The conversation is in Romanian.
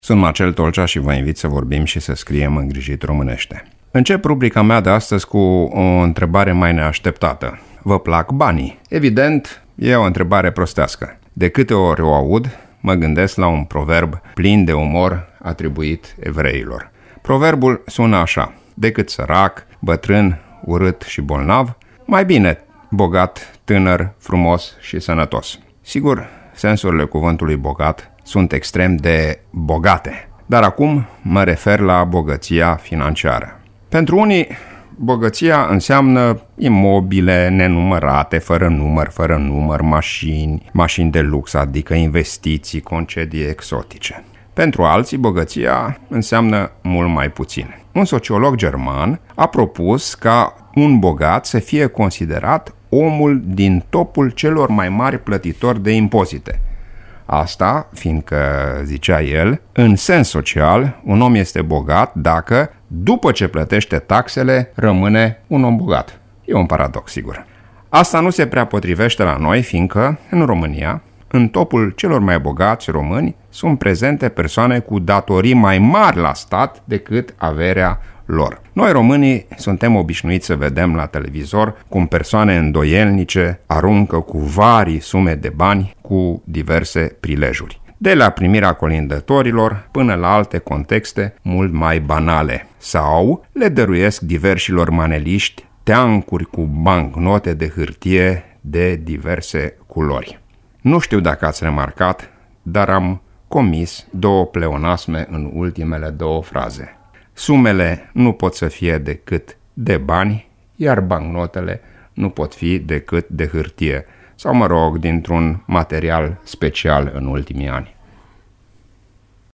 Sunt Marcel Tolcea și vă invit să vorbim și să scriem îngrijit românește. Încep rubrica mea de astăzi cu o întrebare mai neașteptată. Vă plac banii? Evident, e o întrebare prostească. De câte ori o aud, mă gândesc la un proverb plin de umor atribuit evreilor. Proverbul sună așa: decât sărac, bătrân, urât și bolnav, mai bine bogat, tânăr, frumos și sănătos. Sigur, sensurile cuvântului bogat sunt extrem de bogate, dar acum mă refer la bogăția financiară. Pentru unii, bogăția înseamnă imobile nenumărate, fără număr, mașini de lux, adică investiții, concedii exotice. Pentru alții, bogăția înseamnă mult mai puțin. Un sociolog german a propus ca un bogat să fie considerat omul din topul celor mai mari plătitori de impozite. Asta fiindcă, zicea el, în sens social, un om este bogat dacă, după ce plătește taxele, rămâne un om bogat. E un paradox, sigur. Asta nu se prea potrivește la noi, fiindcă, în România, în topul celor mai bogați români sunt prezente persoane cu datorii mai mari la stat decât averea lor. Noi, românii, suntem obișnuiți să vedem la televizor cum persoane îndoielnice aruncă cu varii sume de bani cu diverse prilejuri, de la primirea colindătorilor până la alte contexte mult mai banale, sau le dăruiesc diversilor maneliști teancuri cu bancnote de hârtie de diverse culori. Nu știu dacă ați remarcat, dar am comis două pleonasme în ultimele două fraze. Sumele nu pot să fie decât de bani, iar bancnotele nu pot fi decât de hârtie, sau dintr-un material special în ultimii ani.